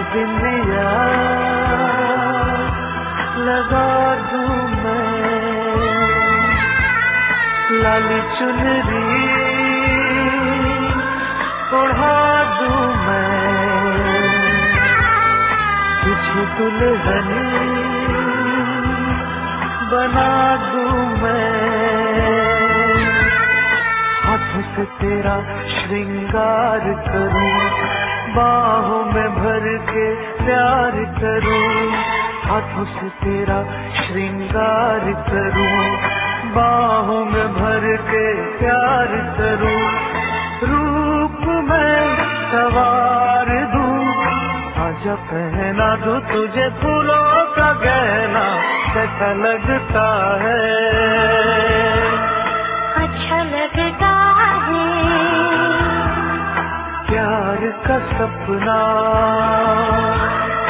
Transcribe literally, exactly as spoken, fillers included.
बिंदिया लगा दूं मैं, लाली चुनरी ओढ़ा दूं मैं, तुझे दुल्हन बना दूं मैं। हाथों से तेरा श्रृंगार करूं, बाहों में भर के प्यार करूं। हाथों से तेरा श्रृंगार करूं, बाहों में भर के प्यार करूं। रूप में सवार दूं, आजा पहना दूं तुझे फूलों का गहना। कैसा लगता है, अच्छा लगता है, प्यार का सपना